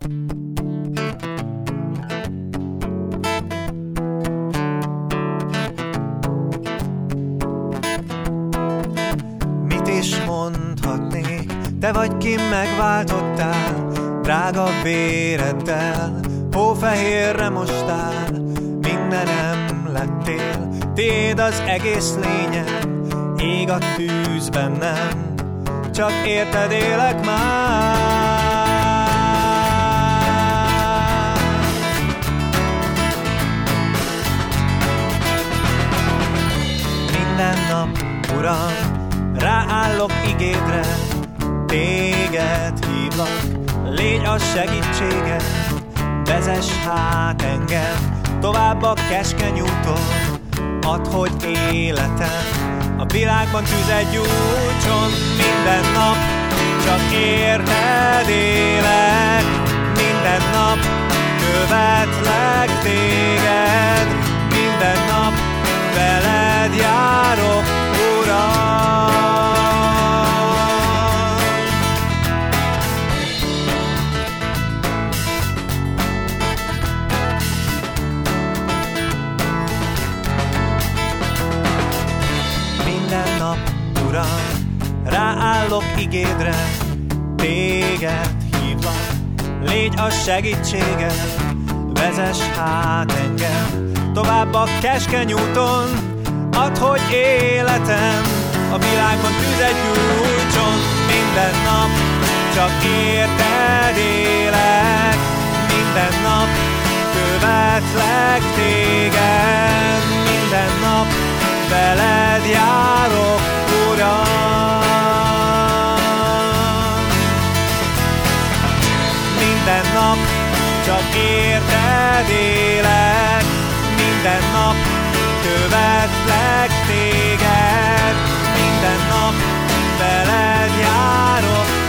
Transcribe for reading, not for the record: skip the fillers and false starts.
Mit is mondhatnék, te vagy, ki megváltottál, drága véreddel, hófehérre mostál, mindenem lettél, tiéd az egész lényem, ég a tűz bennem, csak érted élek már. Minden nap, Uram, ráállok igédre, téged hívlak, légy a segítségem, vezess hát engem tovább a keskeny úton, add, hogy életem a világban tüzet gyújtson. Minden nap csak érted élek, minden nap követlek téged, minden nap veled járok, Uram. Minden nap, Uram, ráállok igédre, téged hívlak, légy a segítségem, vezess hát engem tovább a keskeny úton, add, hogy életem a világban tüzet gyújtson. Minden nap csak érted élek, minden nap követlek téged, minden nap veled járok, Uram. Minden nap csak érted élek, minden nap követlek téged, minden nap veled járok,